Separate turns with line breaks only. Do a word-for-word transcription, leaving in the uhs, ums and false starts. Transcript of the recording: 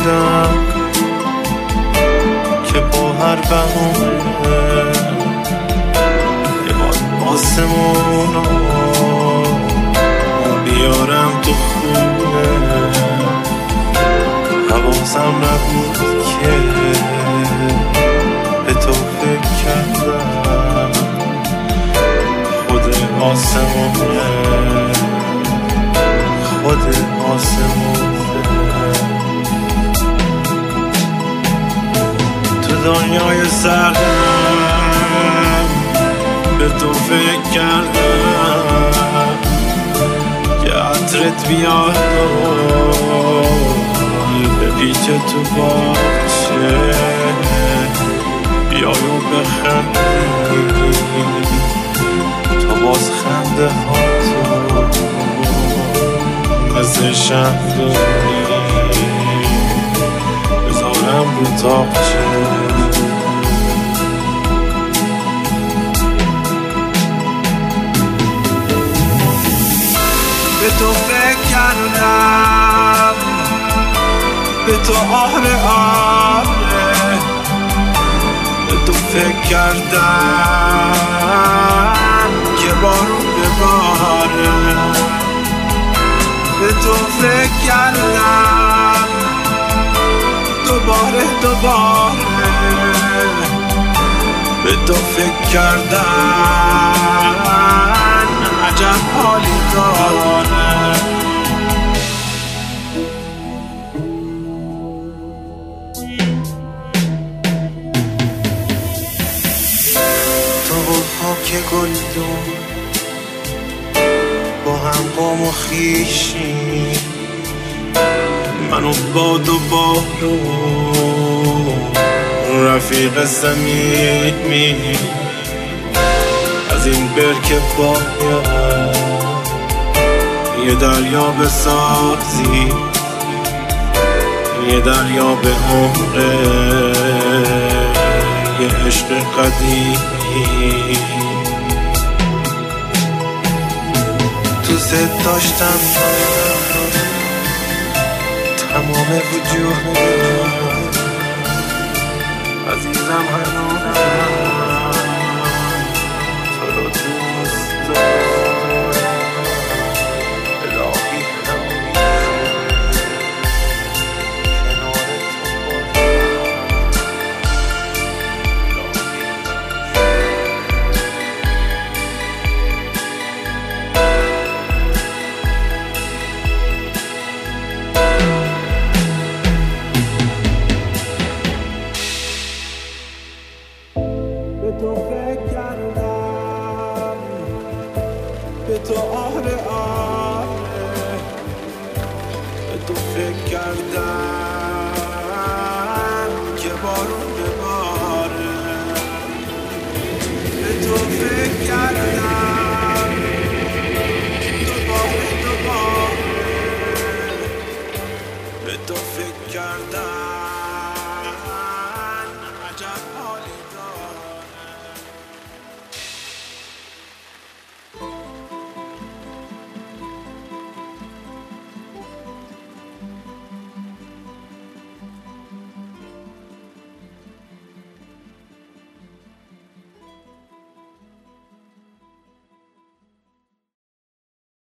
بودم که با هر بهونه یه بار آسمون بیارم تو خونه. حواسم نبود که به تو فکر کردم خود آسمونه، خود آسمونه. تو دنیای سردم به تو فکر کردم که عطرت بیاد به پیچ تو باشه، بیای و بخندی تو باز خنده ها تو مثل شمدونی بذارم رو تاقچه. به تو فکر کردم، به تو آره آره، به تو فکر کردم که بارون بباره. به تو فکر کردم دوباره دوباره، به تو فکر کردم عجب حالی داره. تو و خاک گلدون با هم قوم و خویشی، من و باد و بارون رفیق صمیمی. از این برکه باید یه دریا بسازی، یه دریا به عمره یه عشق قدیمی. دوست داشتم تمام وجودم، عزیزم هنوز تو رو دوست دارم. الهی به تو فکر کردم، به تو آره آره، به تو فکر کردم که بارون بباره. به تو فکر کردم